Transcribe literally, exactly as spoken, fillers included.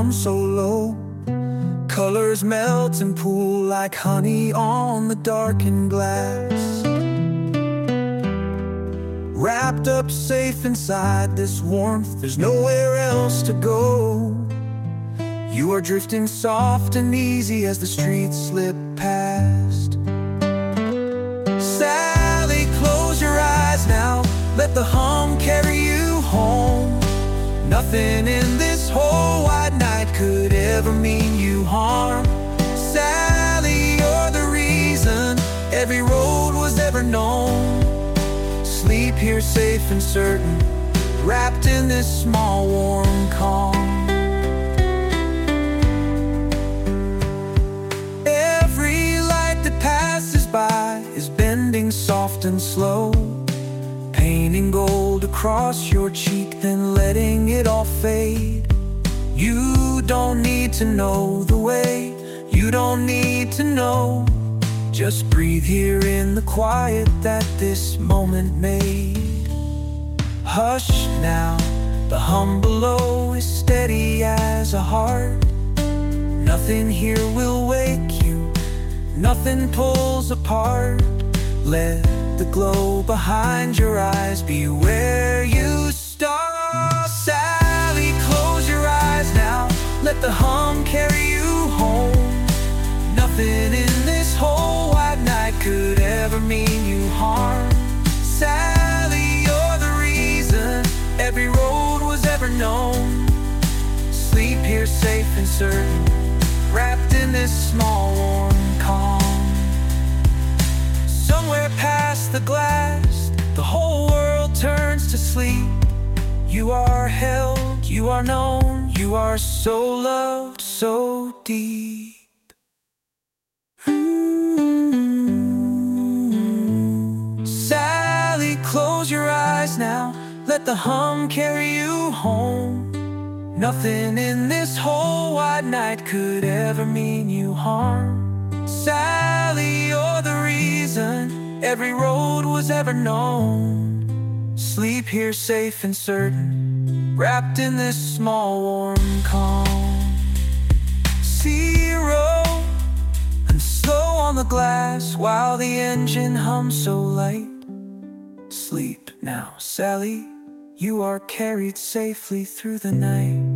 hum so low. Colors melt and pool like honey on the darkened glass. Wrapped up safe inside this warmth, there's nowhere else to go. You are drifting soft and easy as the streets slip past. Sally, close your eyes now, let the hum carry you home. Nothing in this whole wide night could ever mean you harm. Sally, you're the reason every road was ever known. Sleep here safe and certain, wrapped in this small warm calm. Every light that passes by is bending soft and slow, painting gold across your cheek, then letting it all fade. You don't need to know the way, you don't need to know. Just breathe here in the quiet that this moment made. Hush now, the hum below is steady as a heart. Nothing here will wake you, nothing pulls apart. Let the glow behind your eyes be where you start. Sally, close your eyes now, let the hum carry you home. Nothing in this whole wide night could ever mean you harm. Sally, you're the reason every road was ever known. Sleep here safe and certain, wrapped in this small warm calm. Somewhere past the glass, the whole world turns to sleep. You are held, you are known, you are so loved, so deep. Mm-hmm. Sally, close your eyes now, let the hum carry you home. Nothing in this whole wide night could ever mean you harm. Sally, you're the reason every road was ever known. Sleep here safe and certain, wrapped in this small warm calm. Zero and slow on the glass while the engine hums so light. Sleep now, Sally, you are carried safely through the night.